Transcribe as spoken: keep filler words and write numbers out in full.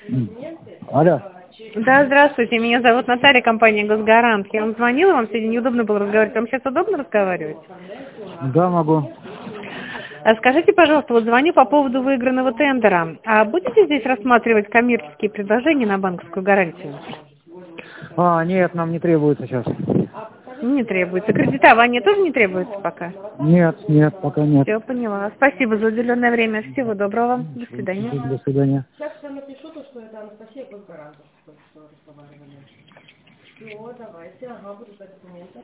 Алло. Да, здравствуйте, меня зовут Наталья, компания «Госгарант». Я вам звонила, вам сегодня неудобно было разговаривать. Вам сейчас удобно разговаривать? Да, могу. А скажите, пожалуйста, вот звоню по поводу выигранного тендера. А будете здесь рассматривать коммерческие предложения на банковскую гарантию? А, нет, нам не требуется сейчас. Не требуется. Кредитование тоже не требуется пока? Нет, нет, пока нет. Все, поняла. Спасибо за уделенное время. Всего доброго. До свидания. До свидания. Сейчас я напишу то, что это Анастасия Госгарант, что разговаривали. Все, давайте, ага, будут документы.